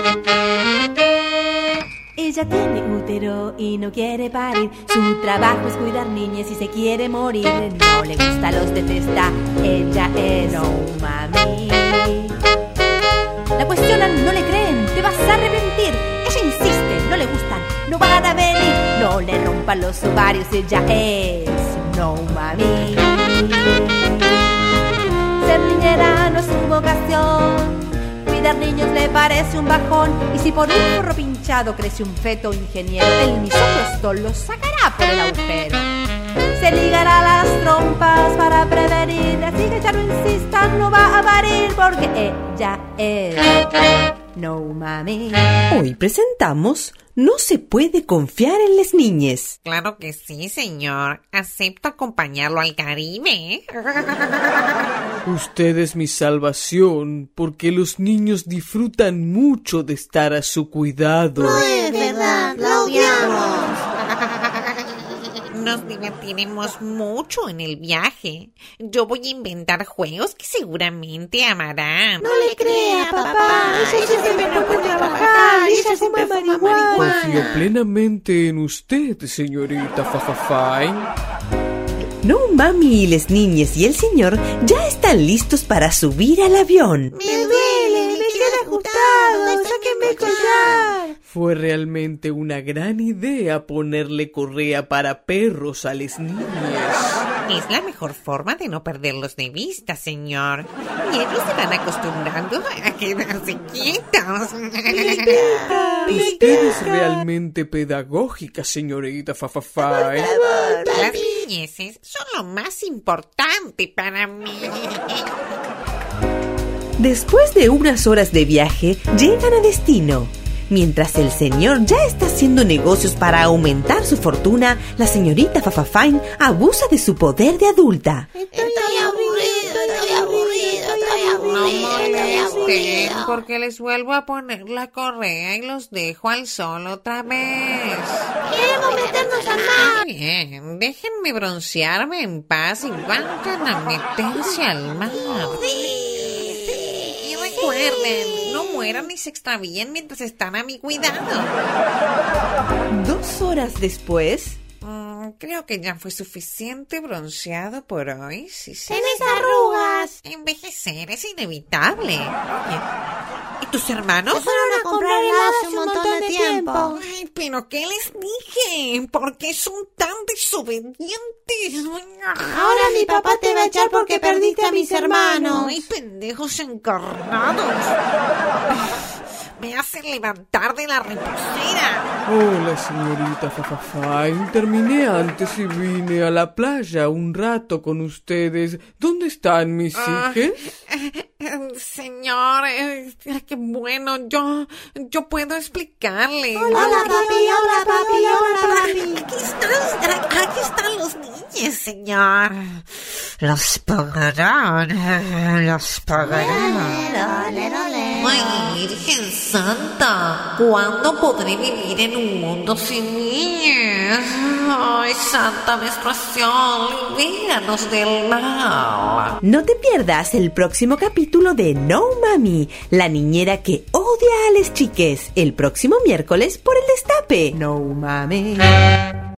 Ella tiene útero y no quiere parir. Su trabajo es cuidar niñas y se quiere morir. No le gusta, los detesta. Ella es no mami. La cuestionan, no le creen, te vas a arrepentir. Ella insiste, no le gustan, no van a venir. No le rompan los ovarios, ella es no mami. Ser niñera no es su vocación. Cuidar niños le parece un bajón. Y si por un forro pinchado crece un feto ingeniero, el misoprostol lo sacará por el agujero. Se ligará las trompas para prevenir. Así que ya no insistan, no va a parir, porque ella es no mami. Hoy presentamos No se puede confiar en las niñas. Claro que sí, señor. Acepto acompañarlo al Caribe. Usted es mi salvación, porque los niños disfrutan mucho de estar a su cuidado. No es verdad, la odiamos. Nos divertiremos mucho en el viaje. Yo voy a inventar juegos que seguramente amarán. No le crea, papá. Ella siempre me puede trabajar. Ella siempre fuma marihuana. Confío plenamente en usted, señorita Fafafine. No mami y las niñas y el señor ya están listos para subir al avión. Me duele, me queda ajustado. Sáquenme el collar. Fue realmente una gran idea ponerle correa para perros a las niñas. Es la mejor forma de no perderlos de vista, señor. Y ellos se van acostumbrando a quedarse quietos. Usted es realmente pedagógica, señorita Fafafine. Las niñeces son lo más importante para mí. Después de unas horas de viaje, llegan a destino. Mientras el señor ya está haciendo negocios para aumentar su fortuna, la señorita Fafafine abusa de su poder de adulta. Estoy aburrido. Porque les vuelvo a poner la correa y los dejo al sol otra vez. Queremos meternos al mar. Bien, déjenme broncearme en paz y vayan a meterse al mar. Y recuerden, no mueran ni se extravíen mientras están a mi cuidado. 2 horas después... Creo que ya fue suficiente bronceado por hoy. Sí. Tienes arrugas. Envejecer es inevitable. Oye, ¿y tus hermanos? Se fueron a comprar helado hace un montón de tiempo. Ay, pero ¿qué les dije? ¿Por qué son tan desobedientes? Ahora mi papá te va a echar porque perdiste a mis hermanos. Ay, pendejos encarnados. Me hacen levantar de la reposera. Hola, señorita Fafafine. Terminé antes y vine a la playa un rato con ustedes. ¿Dónde están mis hijas? Señor, qué bueno, yo puedo explicarle. Hola, papi. Aquí están los niños, señor. Los pagarán. Ay, Virgen Santa, ¿cuándo podré vivir en un mundo sin niños? Ay, Santa menstruación, libéranos del mal. No te pierdas el próximo capítulo de No Mami, la niñera que odia a las chiques, el próximo miércoles por el Destape. No Mami.